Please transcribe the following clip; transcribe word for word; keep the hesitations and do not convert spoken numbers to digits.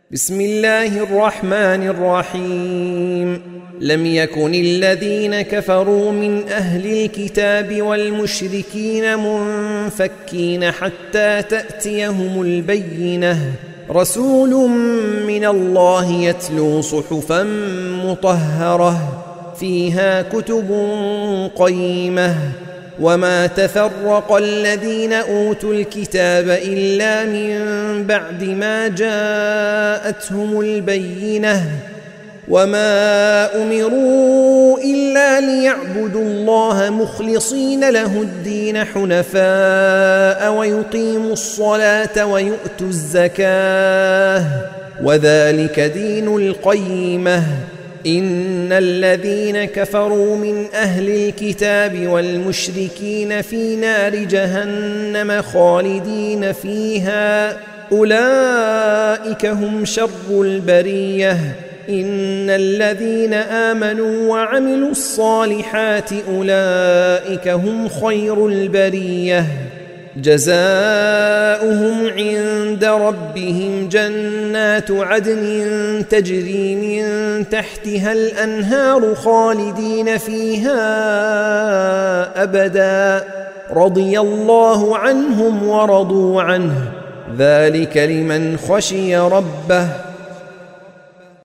بسم الله الرحمن الرحيم. لم يكن الذين كفروا من أهل الكتاب والمشركين منفكين حتى تأتيهم البينة، رسول من الله يتلو صحفا مطهرة فيها كتب قيمة، وما تفرق الذين أوتوا الكتاب إلا من بعد ما جاءتهم البينة، وما أمروا إلا ليعبدوا الله مخلصين له الدين حنفاء ويقيموا الصلاة ويؤتوا الزكاة، وذلك دين القيمة. إن الذين كفروا من أهل الكتاب والمشركين في نار جهنم خالدين فيها، أولئك هم شر البرية. إن الذين آمنوا وعملوا الصالحات أولئك هم خير البرية، جزاؤهم عند ربهم جنات عدن تجري من تحتها الأنهار خالدين فيها أبدا، رضي الله عنهم ورضوا عنه، ذلك لمن خشي ربه.